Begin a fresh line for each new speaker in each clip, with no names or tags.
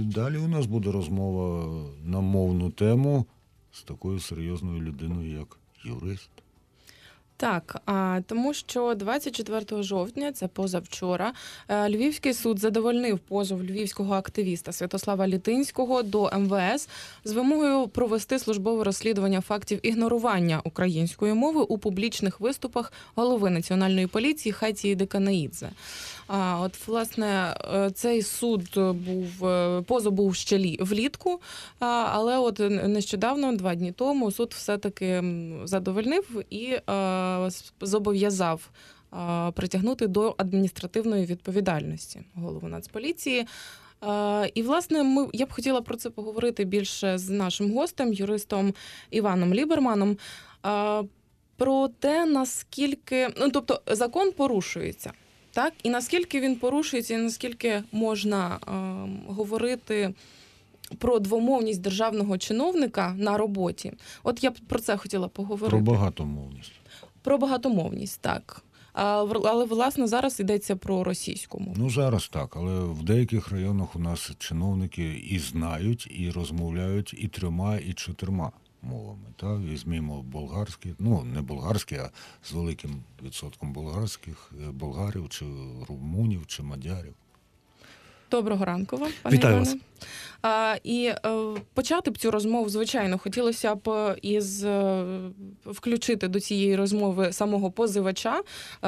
далі у нас буде розмова на мовну тему з такою серйозною людиною, як юрист.
Так, тому що 24 жовтня, це позавчора, Львівський суд задовольнив позов львівського активіста Святослава Літинського до МВС з вимогою провести службове розслідування фактів ігнорування української мови у публічних виступах голови Національної поліції Хатії Деканаїдзе. От, власне, цей позов був ще влітку, але от нещодавно, 2 дні тому, суд все-таки задовольнив і зобов'язав притягнути до адміністративної відповідальності голову Нацполіції. І, власне, я б хотіла про це поговорити більше з нашим гостем, юристом Іваном Ліберманом, про те, наскільки... тобто, закон порушується, так? І наскільки він порушується, і наскільки можна говорити про двомовність державного чиновника на роботі. От я б про це хотіла поговорити.
Про багатомовність.
Про багатомовність, так. Але, власне, зараз йдеться про російську мову.
Ну, зараз так, але в деяких районах у нас чиновники і знають, і розмовляють і 3, і 4 мовами. Так? Візьмімо болгарські, не болгарські, а з великим відсотком болгарів, чи румунів, чи мадярів.
Доброго ранку вам, пане
Вітаю
Іване.
вас.
І почати б цю розмову, звичайно, хотілося б включити до цієї розмови самого позивача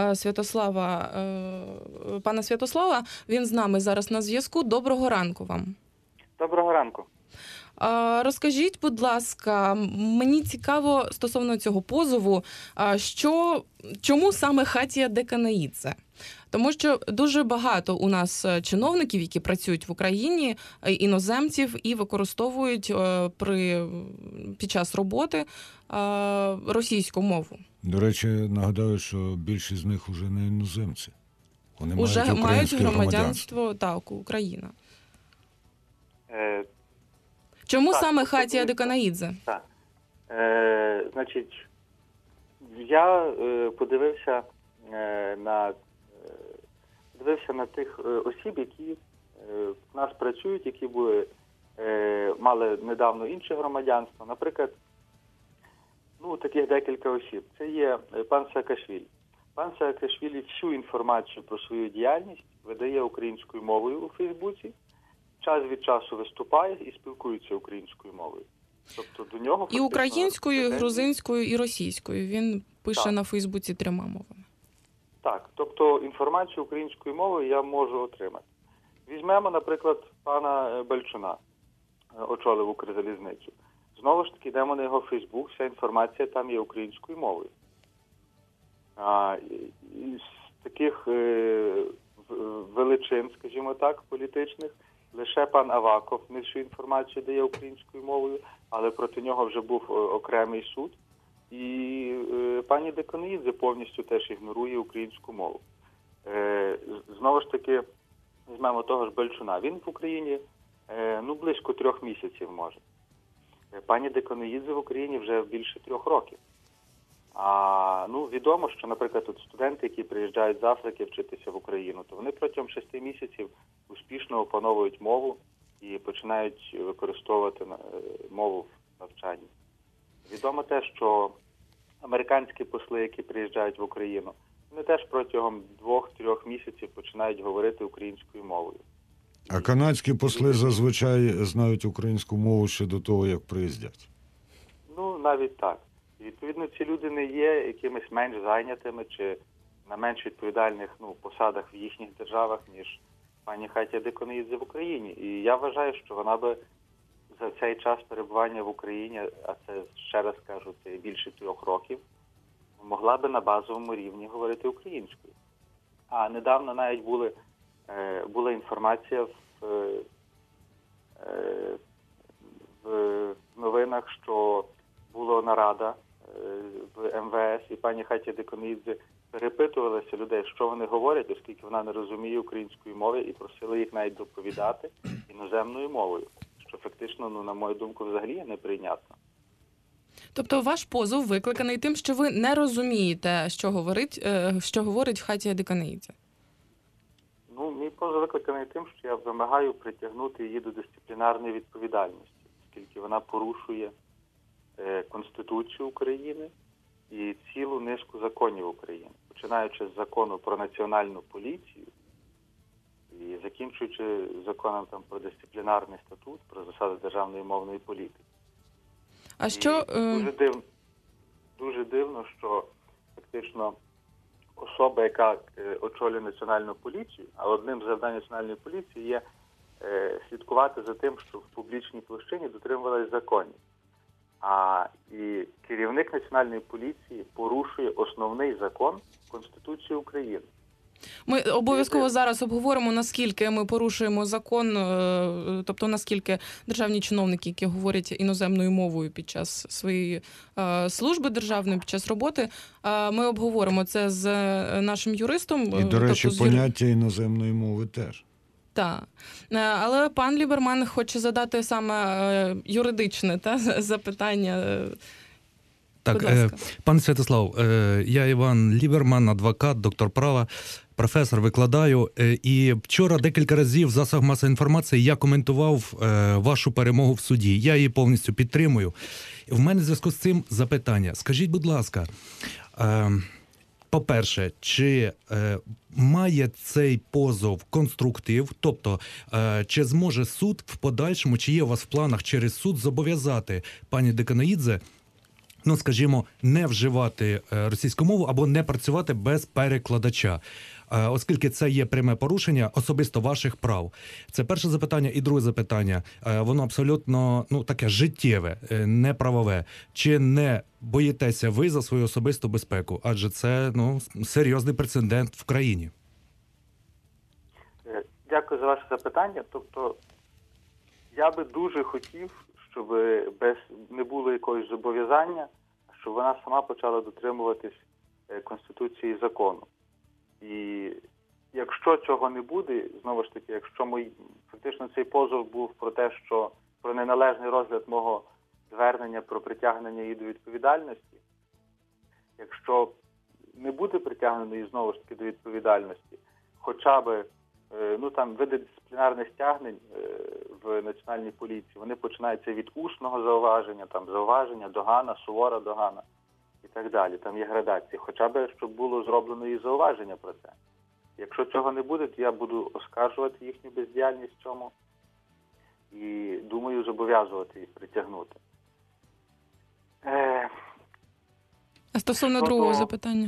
пана Святослава. Він з нами зараз на зв'язку. Доброго ранку вам.
Доброго ранку.
Розкажіть, будь ласка, мені цікаво стосовно цього позову, чому саме Хатія Деканаїдзе? Тому що дуже багато у нас чиновників, які працюють в Україні, іноземців, і використовують під час роботи російську мову.
До речі, нагадаю, що більшість з них уже не іноземці. Вони
мають громадянство, так, Україна. Чому саме Хатія Деканаїдзе?
Так. Я подивився на тих осіб, які в нас працюють, які мали недавно інше громадянство. Наприклад, таких декілька осіб. Це є пан Саакашвілі. Пан Саакашвілі всю інформацію про свою діяльність видає українською мовою у Фейсбуці. Час від часу виступає і спілкується українською мовою. Тобто до нього
і українською, і грузинською, і російською. Він пише на Фейсбуці 3 мовами.
Так, тобто інформацію українською мовою я можу отримати. Візьмемо, наприклад, пана Бальчуна, очолив Укрзалізницю. Знову ж таки, йдемо на його Фейсбук, вся інформація там є українською мовою. Із таких величин, скажімо так, політичних, лише пан Аваков не всю інформацію дає українською мовою, але проти нього вже був окремий суд. І пані Деканаїдзе повністю теж ігнорує українську мову. Знову ж таки, візьмемо того ж Бальчуна. Він в Україні близько 3 місяців може. Пані Деканаїдзе в Україні вже більше 3 років. Відомо, що, наприклад, студенти, які приїжджають з Африки вчитися в Україну, то вони протягом 6 місяців успішно опановують мову і починають використовувати мову в навчанні. Відомо те, що американські посли, які приїжджають в Україну, вони теж протягом 2-3 місяців починають говорити українською мовою.
А канадські посли зазвичай знають українську мову ще до того, як приїздять.
Навіть так. І, відповідно, ці люди не є якимись менш зайнятими чи на менш відповідальних посадах в їхніх державах, ніж пані Хатія Деканаїдзе в Україні. І я вважаю, що вона би за цей час перебування в Україні, а це, ще раз кажу, це більше 3 років, могла би на базовому рівні говорити українською. А недавно навіть була інформація в новинах, що була нарада в МВС, і пані Хатія Деканаїдзе перепитувалася людей, що вони говорять, оскільки вона не розуміє української мови, і просили їх навіть доповідати іноземною мовою, що фактично, на мою думку, взагалі є неприйнятно.
Тобто ваш позов викликаний тим, що ви не розумієте, що говорить Хатія Деканаїдзе?
Мій позов викликаний тим, що я вимагаю притягнути її до дисциплінарної відповідальності, оскільки вона порушує Конституцію України і цілу низку законів України, починаючи з закону про національну поліцію і закінчуючи законом там про дисциплінарний статут, про засади державної мовної політики.
А що
Дуже дивно, що фактично особа, яка очолює національну поліцію, а одним з завдань національної поліції є слідкувати за тим, що в публічній площині дотримувалися законів. А і керівник національної поліції порушує основний закон Конституції України.
Ми обов'язково зараз обговоримо, наскільки ми порушуємо закон, тобто наскільки державні чиновники, які говорять іноземною мовою під час своєї служби державної, під час роботи, ми обговоримо це з нашим юристом.
І, до речі, поняття іноземної мови теж.
Так. Але пан Ліберман хоче задати саме юридичне запитання.
Так, пане Святослав, я Іван Ліберман, адвокат, доктор права, професор, викладаю. І вчора декілька разів в засобах масової інформації я коментував вашу перемогу в суді. Я її повністю підтримую. В мене в зв'язку з цим запитання. Скажіть, будь ласка, по-перше, чи має цей позов конструктив, тобто чи зможе суд в подальшому, чи є у вас в планах через суд зобов'язати пані Деканоїдзе, ну, скажімо, не вживати російську мову або не працювати без перекладача, оскільки це є пряме порушення особисто ваших прав. Це перше запитання. І друге запитання, воно абсолютно таке життєве, не правове. Чи не боїтеся ви за свою особисту безпеку? Адже це серйозний прецедент в країні.
Дякую за ваше запитання. Тобто, я би дуже хотів, щоб не було якогось зобов'язання, щоб вона сама почала дотримуватись Конституції і закону. І якщо цього не буде, знову ж таки, якщо фактично цей позов був про те, що про неналежний розгляд мого звернення про притягнення її до відповідальності, якщо не буде притягнено її знову ж таки до відповідальності, хоча б види дисциплінарних стягнень в національній поліції, вони починаються від усного зауваження, зауваження, догана, сувора догана і так далі. Там є градації. Хоча б, щоб було зроблено і зауваження про це. Якщо цього не буде, то я буду оскаржувати їхню бездіяльність в цьому і, думаю, зобов'язувати їх притягнути.
А стосовно другого запитання?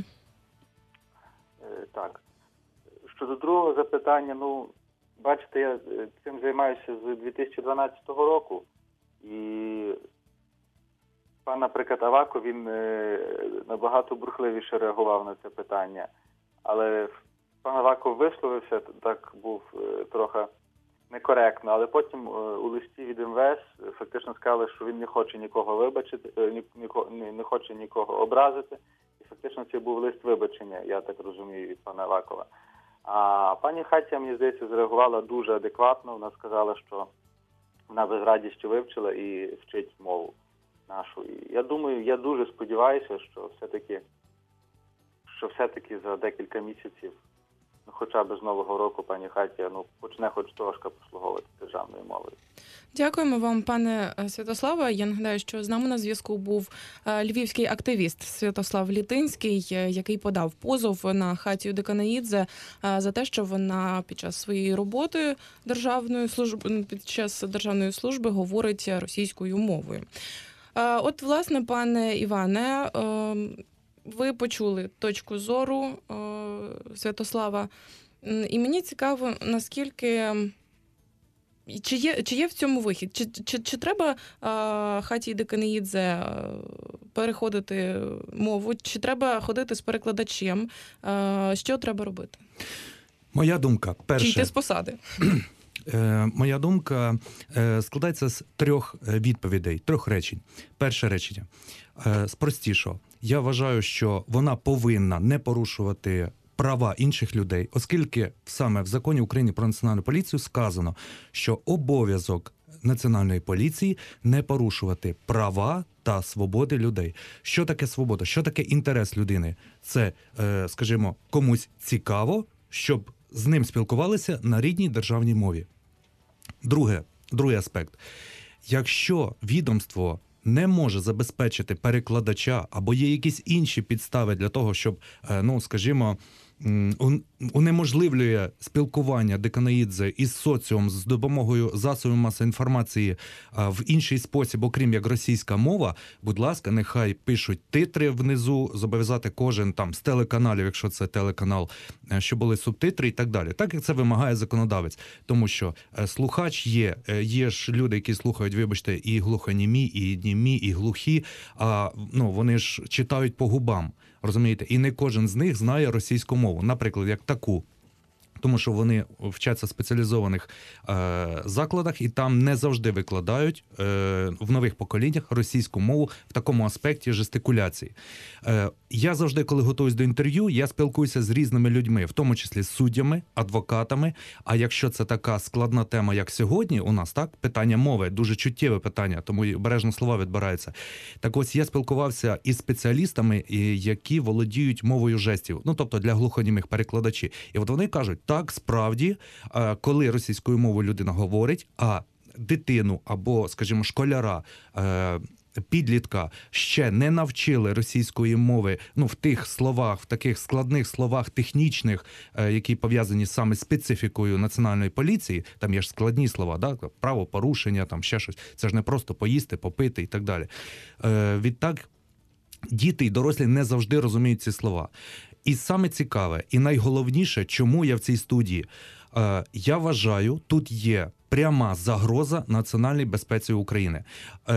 Так. Щодо другого запитання, бачите, я цим займаюся з 2012 року, і пан, наприклад, Аваков, він набагато бурхливіше реагував на це питання. Але пан Аваков висловився, так був трохи некоректно, але потім у листі від МВС фактично сказали, що він не хоче нікого вибачити, не хоче нікого образити. І фактично це був лист вибачення, я так розумію, від пана Авакова. А пані Хатія, мені здається, зреагувала дуже адекватно. Вона сказала, що вона без радістю вивчила і вчить мову нашу. І я думаю, я дуже сподіваюся, що все-таки за декілька місяців, хоча б з Нового року, пані Хатія почне хоч трошки послуговувати державною мовою.
Дякуємо вам, пане Святославе. Я нагадаю, що з нами на зв'язку був львівський активіст Святослав Літинський, який подав позов на Хатію Деканоїдзе за те, що вона під час своєї роботи під час державної служби говорить російською мовою. От, власне, пане Іване, ви почули точку зору Святослава, і мені цікаво, наскільки... Чи є в цьому вихід? Чи треба Хатії Деканоїдзе переходити мову? Чи треба ходити з перекладачем? Що треба робити?
Моя думка, перше...
Чи йти з посади?
Моя думка складається з трьох відповідей, трьох речень. Перше речення. Спростішо. Я вважаю, що вона повинна не порушувати права інших людей, оскільки саме в законі України про національну поліцію сказано, що обов'язок національної поліції не порушувати права та свободи людей. Що таке свобода? Що таке інтерес людини? Це, скажімо, комусь цікаво, щоб з ним спілкувалися на рідній державній мові. Другий аспект. Якщо відомство не може забезпечити перекладача або є якісь інші підстави для того, щоб, ну, скажімо, унеможливлює спілкування Деканоїдзе із соціумом з допомогою засобів масової інформації в інший спосіб, окрім як російська мова, будь ласка, нехай пишуть титри внизу, зобов'язати кожен там з телеканалів, якщо це телеканал, щоб були субтитри і так далі. Так, як це вимагає законодавець. Тому що слухач є ж люди, які слухають, вибачте, і глухонімі, і німі, і глухі, а ну, вони ж читають по губам. Розумієте? І не кожен з них знає російську мову, наприклад, як таку. Тому що вони вчаться в спеціалізованих закладах і там не завжди викладають в нових поколіннях російську мову в такому аспекті жестикуляції. Я завжди, коли готуюсь до інтерв'ю, я спілкуюся з різними людьми, в тому числі з суддями, адвокатами. А якщо це така складна тема, як сьогодні у нас, так, питання мови, дуже чуттєве питання, тому і обережно слова відбираються. Так ось я спілкувався із спеціалістами, які володіють мовою жестів, ну, тобто для глухонімих перекладачів. І от вони кажуть, так, справді, коли російською мовою людина говорить, а дитину або, скажімо, школяра, підлітка ще не навчили російської мови, ну, в тих словах, в таких складних словах технічних, які пов'язані саме з специфікою національної поліції, там є ж складні слова, да? Правопорушення, там ще щось. Це ж не просто поїсти, попити і так далі. Відтак, діти і дорослі не завжди розуміють ці слова. І саме цікаве, і найголовніше, чому я в цій студії, я вважаю, тут є пряма загроза національній безпеці України.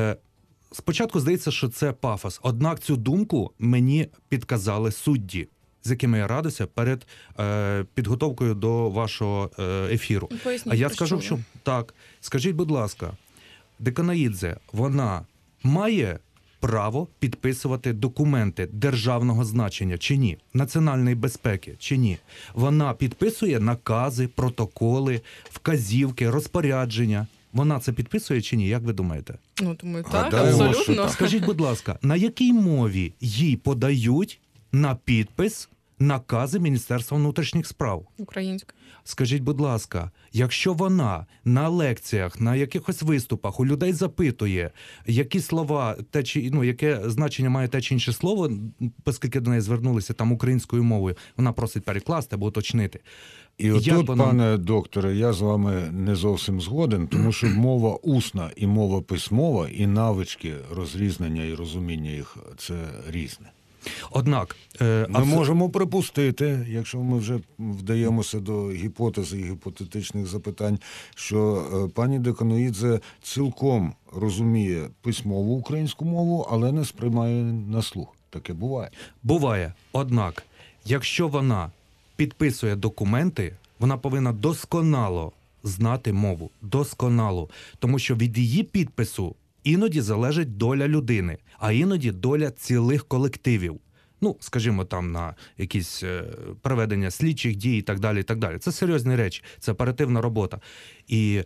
Спочатку здається, що це пафос, однак цю думку мені підказали судді, з якими я радився перед підготовкою до вашого ефіру.
Поясніть,
А я
про
скажу, що так, скажіть, будь ласка, Деканоїдзе, вона має право підписувати документи державного значення чи ні? Національної безпеки чи ні? Вона підписує накази, протоколи, вказівки, розпорядження. Вона це підписує чи ні? Як ви думаєте?
Ну, тому так,
Гадаємо, що
абсолютно.
так.
Скажіть, будь ласка, на якій мові їй подають на підпис накази Міністерства внутрішніх справ?
Українська.
Скажіть, будь ласка, якщо вона на лекціях, на якихось виступах у людей запитує, які слова, те чи, ну, яке значення має те чи інше слово, оскільки до неї звернулися там українською мовою, вона просить перекласти або уточнити.
І отут,
Як воно-
пане докторе, я з вами не зовсім згоден, тому що мова усна і мова письмова, і навички розрізнення і розуміння їх – це різне.
Однак,
Ми можемо припустити, якщо ми вже вдаємося до гіпотези і гіпотетичних запитань, що пані Деканоїдзе цілком розуміє письмову українську мову, але не сприймає на слух. Таке буває.
буває. Однак, якщо вона підписує документи, вона повинна досконало знати мову. Досконало. Тому що від її підпису іноді залежить доля людини, а іноді доля цілих колективів. Ну, скажімо, там на якісь проведення слідчих дій і так далі, і так далі. Це серйозні речі, це оперативна робота. І,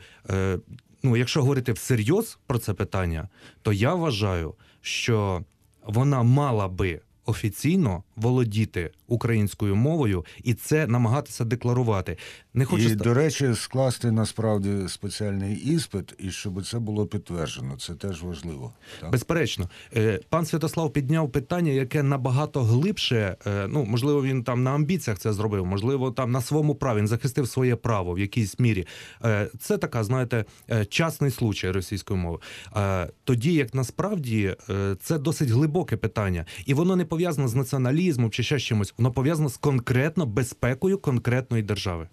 ну, якщо говорити всерйоз про це питання, то я вважаю, що вона мала би офіційно володіти українською мовою і це намагатися декларувати. Не хочу
І, до речі, скласти насправді спеціальний іспит, і щоб це було підтверджено. Це теж важливо. Так?
Безперечно. Пан Святослав підняв питання, яке набагато глибше, ну, можливо, він там на амбіціях це зробив, можливо, там на своєму праві, він захистив своє право в якійсь мірі. Це така, знаєте, частний случай російської мови. Тоді, як насправді, це досить глибоке питання. І воно не пов'язано з націоналізмом чи ще з чимось, воно пов'язано з конкретно безпекою конкретної держави.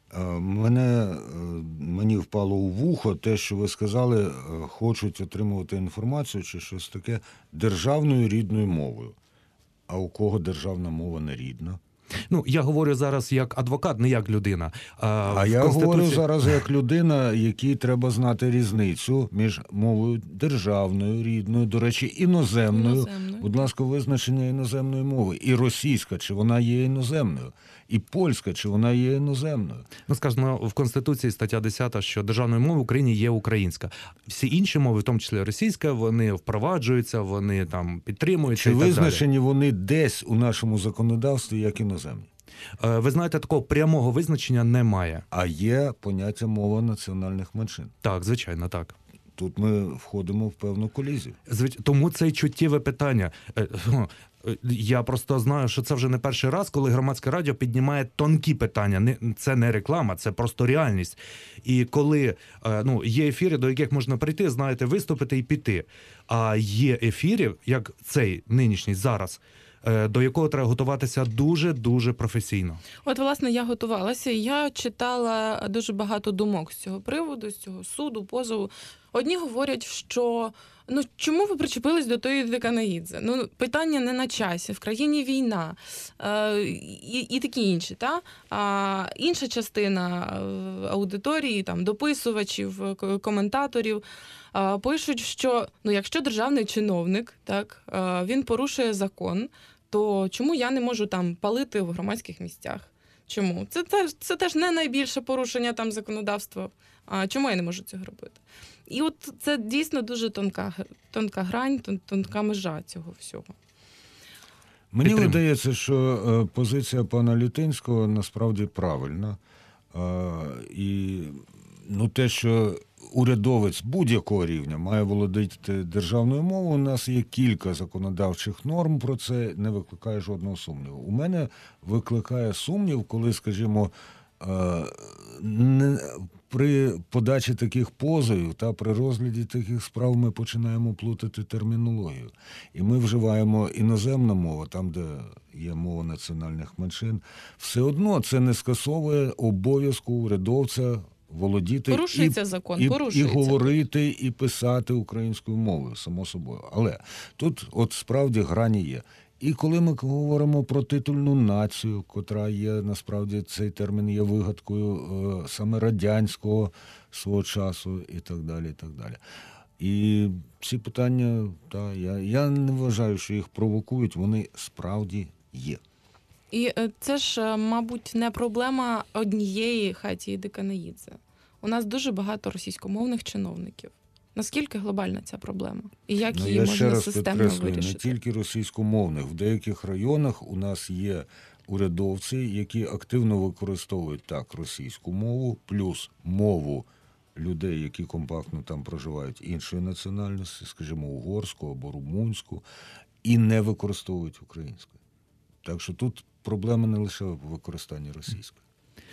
Мені впало у вухо те, що ви сказали, хочуть отримувати інформацію чи щось таке державною рідною мовою. А у кого державна мова не рідна?
Ну, я говорю зараз як адвокат, не як людина.
А
В
я
Конституції-
говорю зараз як людина, якій треба знати різницю між мовою державною, рідною, до речі, іноземною.
Іноземною.
Будь ласка, визначення іноземної мови. І російська, чи вона є іноземною. І польська, чи вона є іноземною.
Ну, сказано в Конституції стаття 10, що державною мовою в Україні є українська. Всі інші мови, в тому числі російська, вони впроваджуються, вони там підтримуються
Чи
і так далі.
визначені вони десь у нашому законодавстві як іноземні?
Ви знаєте, такого прямого визначення немає.
А є поняття мова національних меншин.
Так, звичайно, так.
Тут ми входимо в певну колізію.
Тому це й чуттєве питання. Я просто знаю, що це вже не перший раз, коли громадське радіо піднімає тонкі питання. Це не реклама, це просто реальність. І коли є ефіри, до яких можна прийти, знаєте, виступити і піти. А є ефіри, як цей нинішній зараз, до якого треба готуватися дуже-дуже професійно.
От, власне, я готувалася, і я читала дуже багато думок з цього приводу, з цього суду, позову. Одні говорять, що чому ви причепились до тої Деканоїдзе? Питання не на часі, в країні війна і такі інші. Та? А інша частина аудиторії, там, дописувачів, коментаторів пишуть, що якщо державний чиновник, так, він порушує закон, то чому я не можу там палити в громадських місцях? Чому? Це теж не найбільше порушення там законодавства. А чому я не можу цього робити? І от це дійсно дуже тонка грань, тонка межа цього всього.
Мені видається, що позиція пана Літинського насправді правильна. І те, що урядовець будь-якого рівня має володіти державною мовою, у нас є кілька законодавчих норм, про це не викликає жодного сумніву. У мене викликає сумнів, коли, скажімо, при подачі таких позовів та при розгляді таких справ ми починаємо плутати термінологію. І ми вживаємо іноземна мова, там, де є мова національних меншин. Все одно це не скасовує обов'язку урядовця володіти
порушується закон,
і говорити, і писати українською мовою, само собою. Але тут от справді грані є. І коли ми говоримо про титульну націю, котра є, насправді, цей термін є вигадкою саме радянського свого часу і так далі, і так далі. І ці питання, я не вважаю, що їх провокують, вони справді є.
І це ж, мабуть, не проблема однієї Хатії Деканоїдзе. У нас дуже багато російськомовних чиновників. Наскільки глобальна ця проблема? І як її можна системно вирішити?
Не тільки російськомовних. В деяких районах у нас є урядовці, які активно використовують так російську мову, плюс мову людей, які компактно там проживають іншої національності, скажімо, угорську або румунську, і не використовують українську. Так що тут проблема не лише в використанні російської.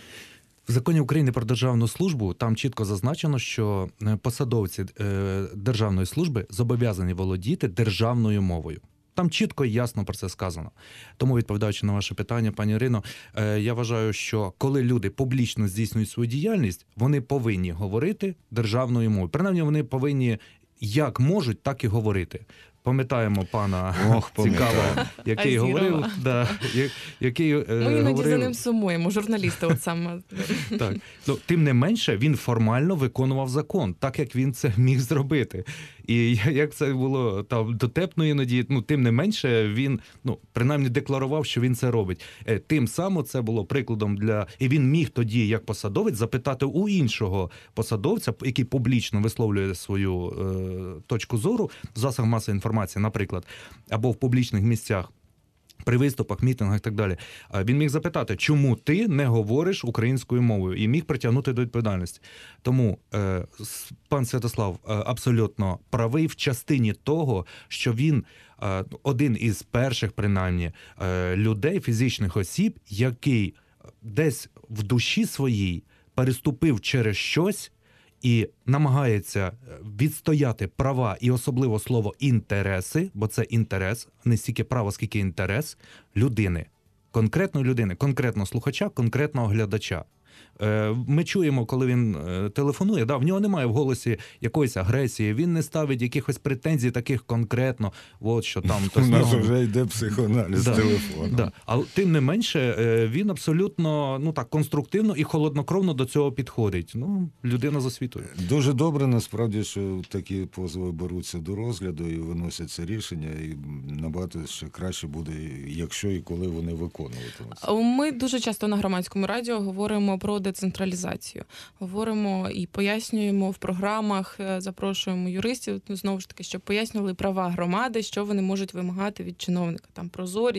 В Законі України про державну службу там чітко зазначено, що посадовці державної служби зобов'язані володіти державною мовою. Там чітко і ясно про це сказано. Тому, відповідаючи на ваше питання, пані Ірино, я вважаю, що коли люди публічно здійснюють свою діяльність, вони повинні говорити державною мовою. Принаймні, вони повинні як можуть, так і говорити. Пам'ятаємо пана Цікавого, який говорив, який
ми іноді за ним сумуємо, журналісти от саме.
Так. Тим не менше, він формально виконував закон, так як він це міг зробити. І як це було там дотепно іноді, тим не менше, він принаймні декларував, що він це робить. Тим самим це було прикладом і він міг тоді, як посадовець, запитати у іншого посадовця, який публічно висловлює свою точку зору в засобах масової інформації, наприклад, або в публічних місцях, при виступах, мітингах і так далі. Він міг запитати, чому ти не говориш українською мовою, і міг притягнути до відповідальності. Тому пан Святослав абсолютно правий в частині того, що він один із перших, принаймні, людей, фізичних осіб, який десь в душі своїй переступив через щось, і намагається відстояти права і особливо слово «інтереси», бо це інтерес, не стільки право, скільки інтерес людини, конкретної людини, конкретного слухача, конкретного глядача. Ми чуємо, коли він телефонує, в нього немає в голосі якоїсь агресії, він не ставить якихось претензій таких конкретно, що там...
У нас вже йде психоаналіз телефону.
Але тим не менше, він абсолютно конструктивно і холоднокровно до цього підходить. Людина з освітою.
Дуже добре, насправді, що такі позови беруться до розгляду і виносяться рішення, і набагато ще краще буде, якщо і коли вони виконуватимуться.
Ми дуже часто на громадському радіо говоримо про про децентралізацію. Говоримо і пояснюємо в програмах, запрошуємо юристів, знову ж таки, щоб пояснювали права громади, що вони можуть вимагати від чиновника. Там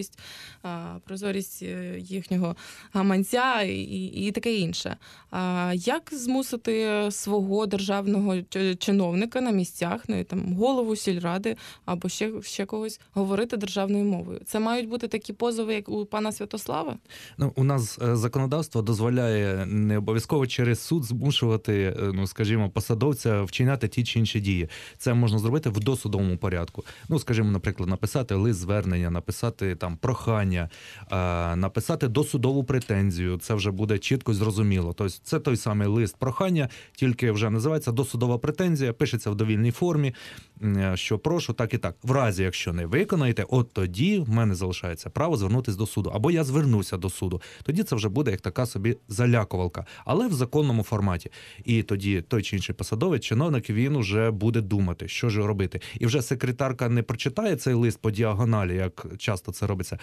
прозорість їхнього гаманця і таке інше. Як змусити свого державного чиновника на місцях, ну, і там голову сільради або ще когось говорити державною мовою? Це мають бути такі позови, як у пана Святослава?
Ну, у нас законодавство дозволяє не обов'язково через суд змушувати, ну, скажімо, посадовця вчиняти ті чи інші дії. Це можна зробити в досудовому порядку. Ну, скажімо, наприклад, написати лист звернення, написати там прохання, написати досудову претензію. Це вже буде чітко зрозуміло. Тобто це той самий лист прохання, тільки вже називається досудова претензія, пишеться в довільній формі, що прошу так і так. В разі, якщо не виконаєте, от тоді в мене залишається право звернутися до суду. Або я звернуся до суду. Тоді це вже буде як така собі залякувалка, але в законному форматі. І тоді той чи інший посадовець, чиновник, він уже буде думати, що ж робити. І вже секретарка не прочитає цей лист по діагоналі, як часто це робиться.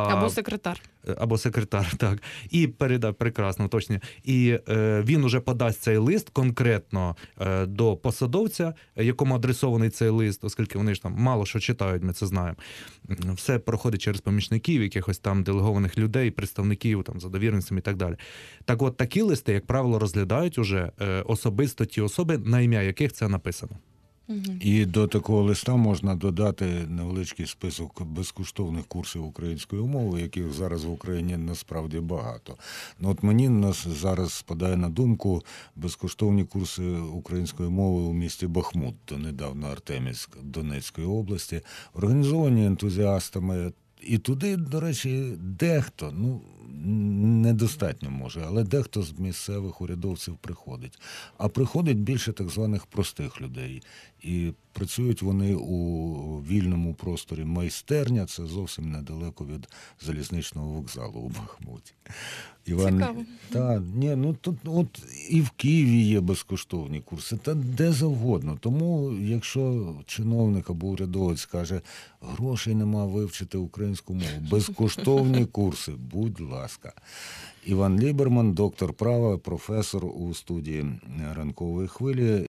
Або секретар, так. І передав, прекрасно, точно. І він уже подасть цей лист конкретно до посадовця, якому адресований цей лист, оскільки вони ж там мало що читають, ми це знаємо. Все проходить через помічників, якихось там делегованих людей, представників там за довіреністю і так далі. Так от такі листи, як правило, розглядають уже особисто ті особи, на ім'я яких це написано.
І до такого листа можна додати невеличкий список безкоштовних курсів української мови, яких зараз в Україні насправді багато. Ну, от мені зараз спадає на думку безкоштовні курси української мови у місті Бахмут, донедавна Артемівськ Донецької області, організовані ентузіастами. І туди, до речі, дехто, ну, недостатньо може, але дехто з місцевих урядовців приходить. А приходить більше так званих простих людей. І працюють вони у вільному просторі майстерня, це зовсім недалеко від залізничного вокзалу у Бахмуті.
Цікаво.
Тут от і в Києві є безкоштовні курси, та де завгодно. Тому, якщо чиновник або урядовець каже, грошей нема вивчити українську мову, безкоштовні курси, будь ласка. Іван Ліберман, доктор права, професор у студії «Ранкової хвилі».